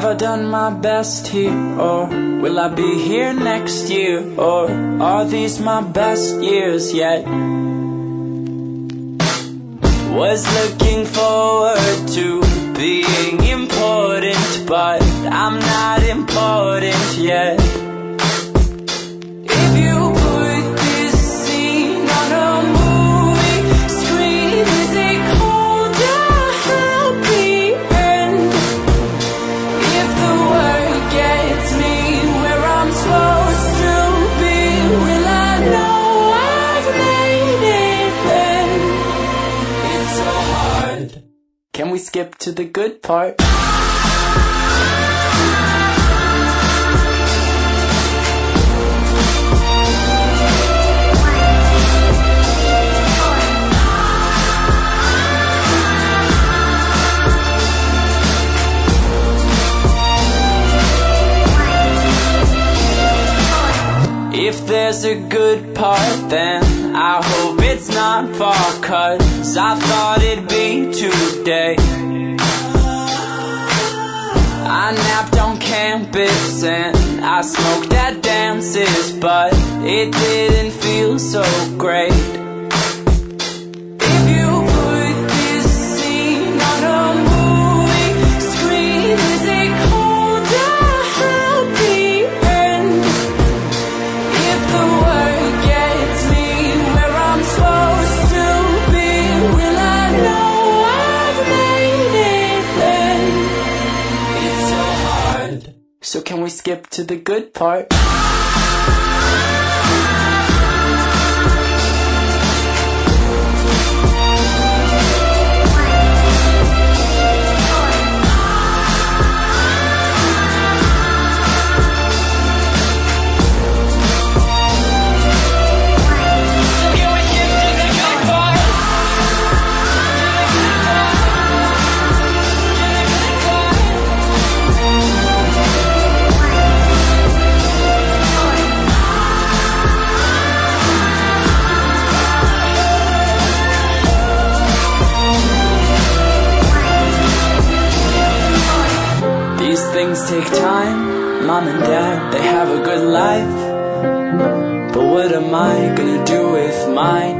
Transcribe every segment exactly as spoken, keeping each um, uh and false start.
Have I done my best here, or will I be here next year? Or are these my best years yet? Was looking forward to being important, but I'm not important yet. If you put this scene on a movie screen, is it cold or happy end? If the word gets me where I'm supposed to be, will I know I've made it then? It's so hard. Can we skip to the good part? If there's a good part, then I hope it's not far, 'cause I thought it'd be today. I napped on campus and I smoked at dances, but it didn't feel so great. If you put this scene on a movie screen, is it cold or happy end? If the word gets me where I'm supposed to be, will I know I've made it then? It's so hard. So can we skip to the good part? These things take time. Mom and dad, they have a good life, but what am I gonna do with mine?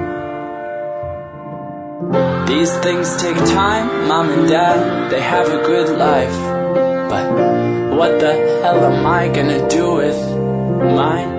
These things take time. Mom and dad, they have a good life, but what the hell am I gonna do with mine?